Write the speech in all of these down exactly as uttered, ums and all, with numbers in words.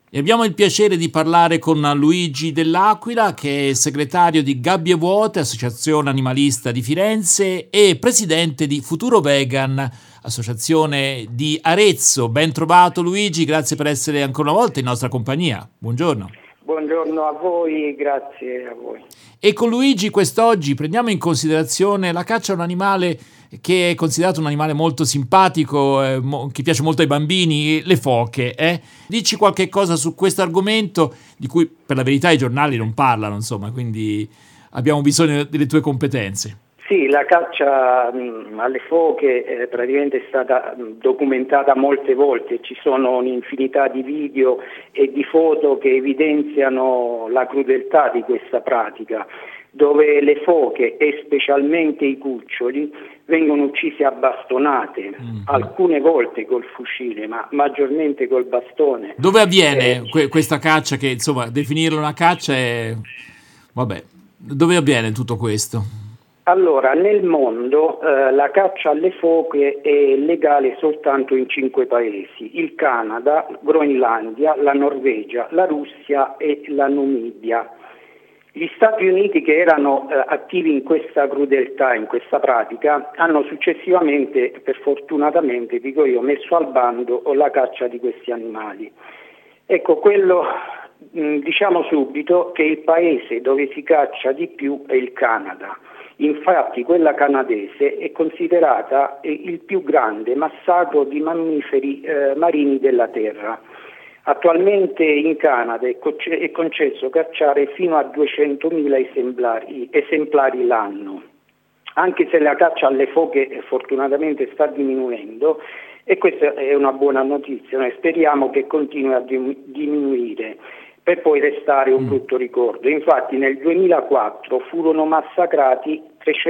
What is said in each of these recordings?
E abbiamo il piacere di parlare con Luigi Dell'Aquila, che è segretario di Gabbie Vuote, associazione animalista di Firenze, e presidente di Futuro Vegan, associazione di Arezzo. Ben trovato Luigi, grazie per essere ancora una volta in nostra compagnia. Buongiorno. Buongiorno a voi, grazie a voi. E con Luigi quest'oggi prendiamo in considerazione la caccia a un animale che è considerato un animale molto simpatico, eh, mo- che piace molto ai bambini, le foche. Eh? Dici qualche cosa su questo argomento di cui per la verità i giornali non parlano, insomma, quindi abbiamo bisogno delle tue competenze. Sì, la caccia mh, alle foche eh, praticamente è stata mh, documentata molte volte, ci sono un'infinità di video e di foto che evidenziano la crudeltà di questa pratica, dove le foche e specialmente i cuccioli vengono uccisi a bastonate, mm-hmm. alcune volte col fucile, ma maggiormente col bastone. Dove avviene eh, que- questa caccia che, insomma, definirla una caccia è... vabbè, dove avviene tutto questo? Allora, nel mondo eh, la caccia alle foche è legale soltanto in cinque paesi: il Canada, Groenlandia, la Norvegia, la Russia e la Namibia. Gli Stati Uniti, che erano eh, attivi in questa crudeltà, in questa pratica, hanno successivamente, per fortunatamente, dico io, messo al bando la caccia di questi animali. Ecco, quello mh, diciamo subito che il paese dove si caccia di più è il Canada. Infatti quella canadese è considerata il più grande massacro di mammiferi eh, marini della Terra. Attualmente in Canada è, co- è concesso cacciare fino a duecentomila esemplari, esemplari l'anno, anche se la caccia alle foche fortunatamente sta diminuendo, e questa è una buona notizia. Noi speriamo che continui a diminuire, per poi restare un brutto ricordo. Infatti nel duemilaquattro furono massacrati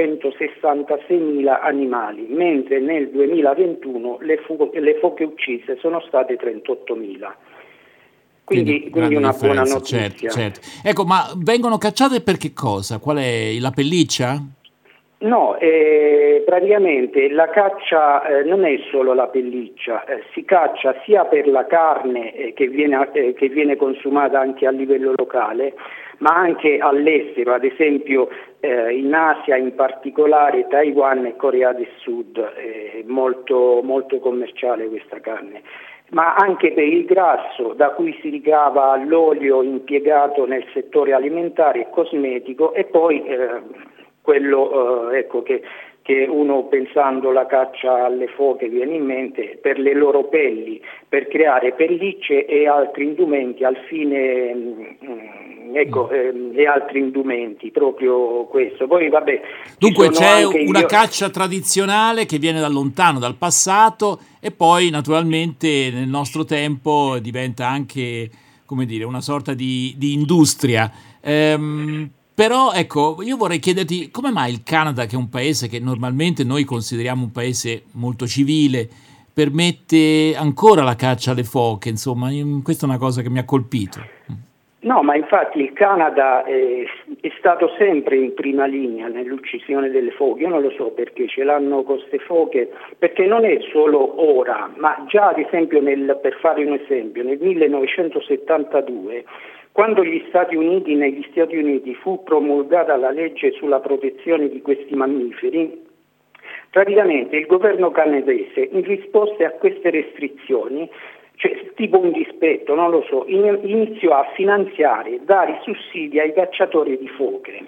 trecentosessantaseimila animali, mentre nel duemilaventuno le, fu- le foche uccise sono state trentottomila. Quindi, Quindi, quindi una buona notizia. Certo, certo. Ecco, ma vengono cacciate per che cosa? Qual è la pelliccia? No, eh, praticamente la caccia eh, non è solo la pelliccia, eh, si caccia sia per la carne eh, che, viene, eh, che viene consumata anche a livello locale, ma anche all'estero, ad esempio eh, in Asia, in particolare Taiwan e Corea del Sud, è molto, molto commerciale questa carne. Ma anche per il grasso, da cui si ricava l'olio impiegato nel settore alimentare e cosmetico, e poi eh, quello eh, ecco che, che uno, pensando alla caccia alle foche, viene in mente, per le loro pelli, per creare pellicce e altri indumenti al fine mh, ecco eh, e altri indumenti, proprio questo. Poi vabbè, dunque c'è una io... caccia tradizionale che viene da lontano, dal passato, e poi naturalmente nel nostro tempo diventa anche, come dire, una sorta di, di industria. Ehm, Però ecco, io vorrei chiederti come mai il Canada, che è un paese che normalmente noi consideriamo un paese molto civile, permette ancora la caccia alle foche. Insomma, questa è una cosa che mi ha colpito. No, ma infatti il Canada è, è stato sempre in prima linea nell'uccisione delle foche. Io non lo so perché ce l'hanno con queste foche, perché non è solo ora, ma già ad esempio, nel, per fare un esempio, nel millenovecentosettantadue, quando gli Stati Uniti, negli Stati Uniti fu promulgata la legge sulla protezione di questi mammiferi, praticamente il governo canadese, in risposta a queste restrizioni, cioè tipo un dispetto, non lo so, in, iniziò a finanziare, dare sussidi ai cacciatori di foche.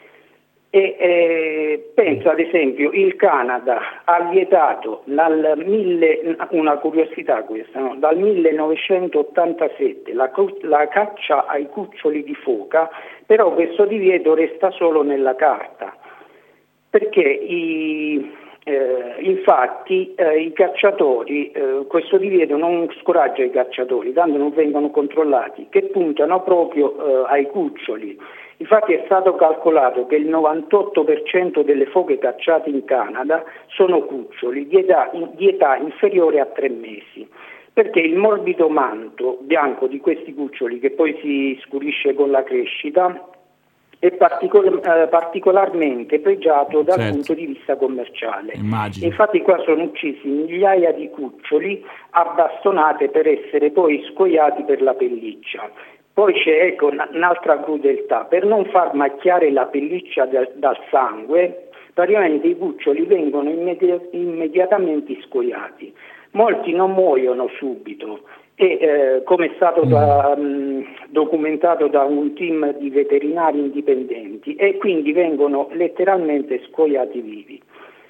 E eh, penso ad esempio il Canada ha vietato dal mille, una curiosità questa, no? dal millenovecentottantasette la, la caccia ai cuccioli di foca, però questo divieto resta solo nella carta, perché i, eh, infatti eh, i cacciatori, eh, questo divieto non scoraggia i cacciatori, tanto non vengono controllati, che puntano proprio eh, ai cuccioli. Infatti è stato calcolato che il novantotto per cento delle foche cacciate in Canada sono cuccioli di età, di età inferiore a tre mesi, perché il morbido manto bianco di questi cuccioli, che poi si scurisce con la crescita, è particol- eh, particolarmente pregiato dal certo. punto di vista commerciale. Immagino. Infatti qua sono uccisi migliaia di cuccioli a bastonate per essere poi scoiati per la pelliccia. Poi c'è ecco, un'altra crudeltà: per non far macchiare la pelliccia da- dal sangue, praticamente i cuccioli vengono immedi- immediatamente scoiati. Molti non muoiono subito e eh, come è stato da, mh, documentato da un team di veterinari indipendenti, e quindi vengono letteralmente scoiati vivi.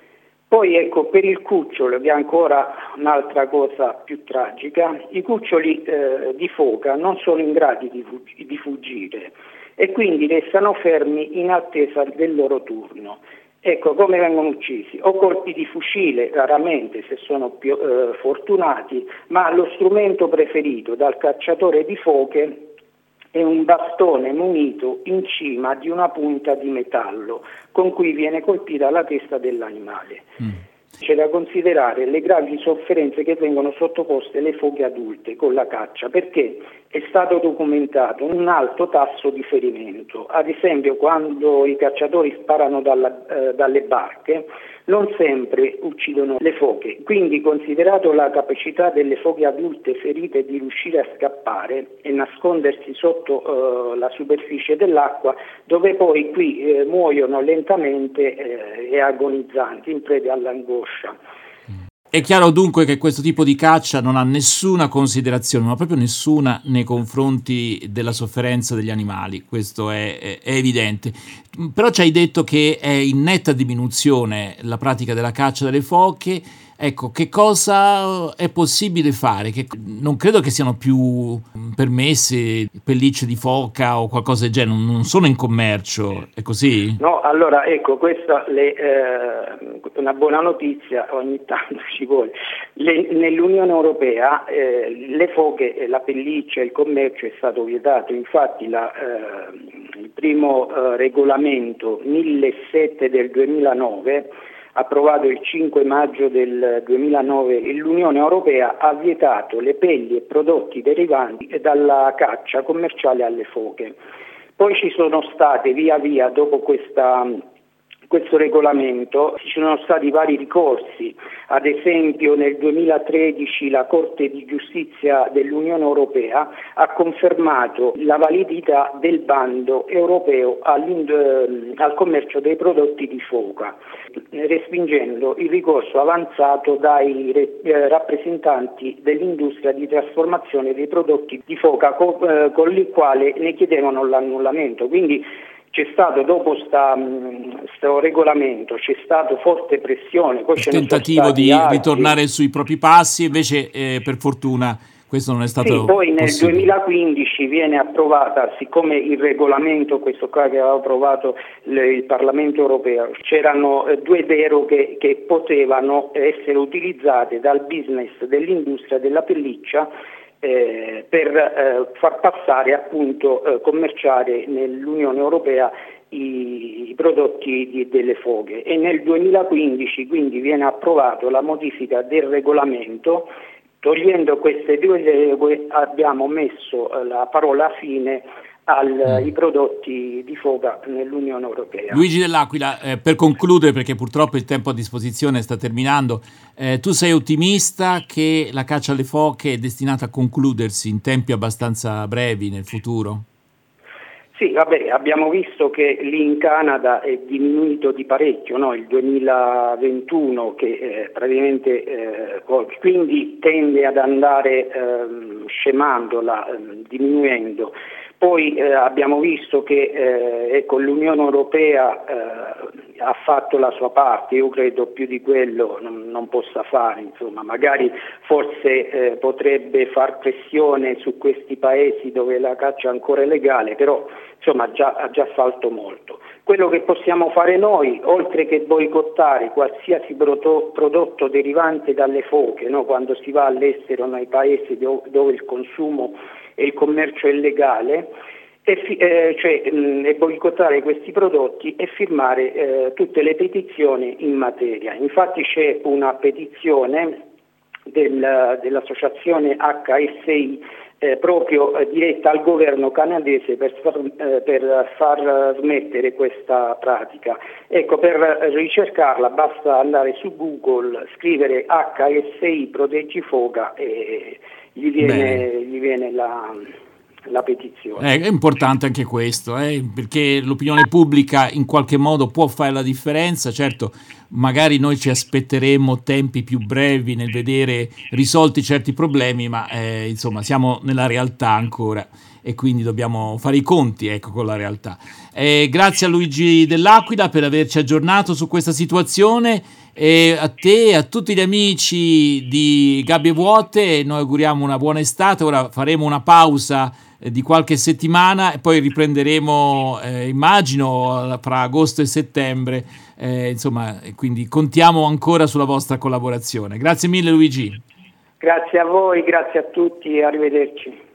Poi ecco, per il cucciolo, che è ancora un'altra cosa più tragica, i cuccioli eh, di foca non sono in grado di, fug- di fuggire e quindi restano fermi in attesa del loro turno. Ecco come vengono uccisi: o colpi di fucile, raramente se sono più eh, fortunati, ma lo strumento preferito dal cacciatore di foche è un bastone munito in cima di una punta di metallo con cui viene colpita la testa dell'animale. Mm. C'è da considerare le gravi sofferenze che vengono sottoposte le foche adulte con la caccia, perché è stato documentato un alto tasso di ferimento. Ad esempio, quando i cacciatori sparano dalla, eh, dalle barche, non sempre uccidono le foche, quindi considerato la capacità delle foche adulte ferite di riuscire a scappare e nascondersi sotto eh, la superficie dell'acqua, dove poi qui eh, muoiono lentamente eh, e agonizzanti in preda all'angoscia. È chiaro dunque che questo tipo di caccia non ha nessuna considerazione, ma proprio nessuna, nei confronti della sofferenza degli animali, questo è, è, è evidente. Però ci hai detto che è in netta diminuzione la pratica della caccia delle foche. Ecco, che cosa è possibile fare? Che non credo che siano più permesse pellicce di foca o qualcosa del genere, non sono in commercio, è così? No, allora ecco, questa è eh, una buona notizia, ogni tanto ci vuole. Le, nell'Unione Europea eh, le foche, la pelliccia, il commercio è stato vietato, infatti la, eh, il primo eh, regolamento millesettecento del duemilanove, approvato il cinque maggio del duemilanove, l'Unione Europea ha vietato le pelli e prodotti derivanti dalla caccia commerciale alle foche. Poi ci sono state via via, dopo questa, questo regolamento, ci sono stati vari ricorsi. Ad esempio nel duemilatredici la Corte di Giustizia dell'Unione Europea ha confermato la validità del bando europeo al commercio dei prodotti di foca, respingendo il ricorso avanzato dai eh, rappresentanti dell'industria di trasformazione dei prodotti di foca co- eh, con il quale ne chiedevano l'annullamento. Quindi c'è stato, dopo questo regolamento, c'è stato forte pressione. Poi il tentativo di altri. ritornare sui propri passi, invece eh, per fortuna questo non è stato sì, poi nel possibile. duemilaquindici viene approvata, siccome il regolamento, questo qua che aveva approvato il, il Parlamento europeo, c'erano eh, due deroghe che potevano essere utilizzate dal business dell'industria della pelliccia eh, per eh, far passare, appunto, eh, commerciare nell'Unione Europea i, i prodotti di, delle foche, e nel duemilaquindici quindi viene approvato la modifica del regolamento. Togliendo queste due regole abbiamo messo la parola fine ai prodotti di foca nell'Unione Europea. Luigi Dell'Aquila, eh, per concludere, perché purtroppo il tempo a disposizione sta terminando, eh, tu sei ottimista che la caccia alle foche è destinata a concludersi in tempi abbastanza brevi nel futuro? Sì, vabbè, abbiamo visto che lì in Canada è diminuito di parecchio, no? Il duemilaventuno, che eh, praticamente eh, quindi tende ad andare eh, scemando, la, eh, diminuendo. Poi eh, abbiamo visto che eh, ecco, l'Unione Europea eh, ha fatto la sua parte. Io credo più di quello non, non possa fare, insomma, magari forse eh, potrebbe far pressione su questi paesi dove la caccia ancora è legale, però insomma già, ha già fatto molto. Quello che possiamo fare noi, oltre che boicottare qualsiasi prodo- prodotto derivante dalle foche, no? Quando si va all'estero nei paesi do- dove il consumo e il commercio è legale, e, fi- eh, cioè, mh, e boicottare questi prodotti e firmare eh, tutte le petizioni in materia. Infatti c'è una petizione del, dell'associazione H S I eh, proprio eh, diretta al governo canadese per far, eh, per far smettere questa pratica. Ecco, per ricercarla basta andare su Google, scrivere H S I proteggi foca e gli viene, gli viene la... la petizione. Eh, è importante anche questo, eh, perché l'opinione pubblica in qualche modo può fare la differenza. Certo, magari noi ci aspetteremo tempi più brevi nel vedere risolti certi problemi, ma eh, insomma siamo nella realtà ancora e quindi dobbiamo fare i conti, ecco, con la realtà. Eh, grazie a Luigi Dell'Aquila per averci aggiornato su questa situazione, e a te e a tutti gli amici di Gabbie Vuote noi auguriamo una buona estate. Ora faremo una pausa eh, di qualche settimana e poi riprenderemo, eh, immagino, fra agosto e settembre, eh, insomma, quindi contiamo ancora sulla vostra collaborazione. Grazie mille Luigi. Grazie a voi, grazie a tutti, arrivederci.